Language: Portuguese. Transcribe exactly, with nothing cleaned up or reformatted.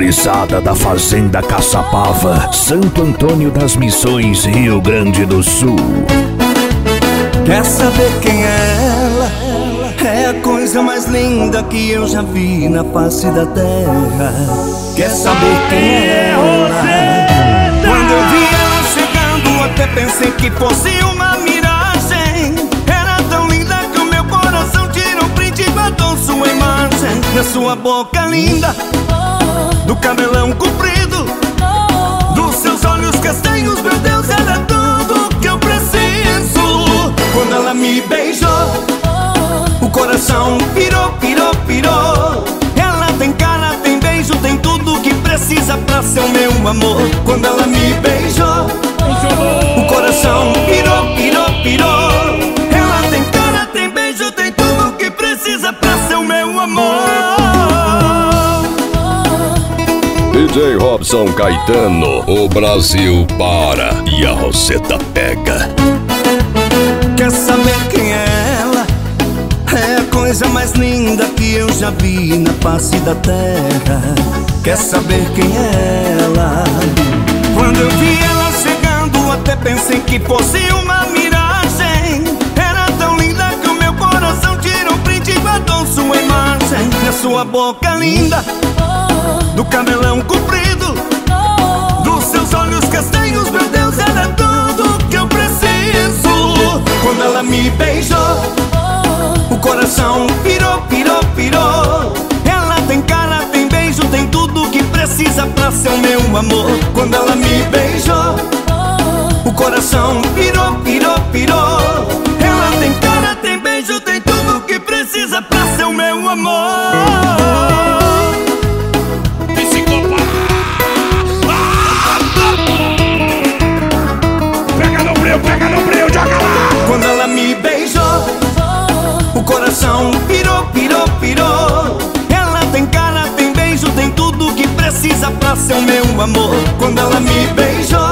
gurizada da Fazenda Caçapava, Santo Antônio das Missões, Rio Grande do Sul. Quer saber quem é ela? É a coisa mais linda que eu já vi na face da terra. Quer saber quem é ela? Quando eu vi ela chegando, até pensei que fosse uma miragem. Era tão linda que o meu coração tirou print e guardou sua imagem. Na sua boca linda, do cabelão comprido, dos seus olhos castanhos, meu Deus, ela é tudo que eu preciso. Quando ela me beijou, o coração pirou, pirou, pirou. Ela tem cara, tem beijo, tem tudo que precisa pra ser o meu amor. Quando ela me beijou, o coração pirou, pirou, pirou. Ela tem cara, tem beijo, tem tudo que precisa pra ser o meu amor. D J Robson Caetano, o Brasil para e a Roseta pega. Quer saber quem é ela? É a coisa mais linda que eu já vi na face da terra. Quer saber quem é ela? Quando eu vi ela chegando, até pensei que fosse uma miragem. Era tão linda que o meu coração tirou print e guardou sua imagem. Na sua boca linda, do cabelão comprido, dos seus olhos castanhos, meu Deus, ela é tudo que eu preciso. Quando ela me beijou, o coração pirou, pirou, pirou. Ela tem cara, tem beijo, tem tudo que precisa pra ser o meu amor. Quando ela me beijou, o coração pirou, pirou, pirou. Ela tem cara, tem beijo, tem tudo que precisa pra ser o meu amor. Pega no breu, joga lá! Quando ela me beijou, o coração pirou, pirou, pirou. Ela tem cara, tem beijo, tem tudo que precisa pra ser o meu amor. Quando ela me beijou,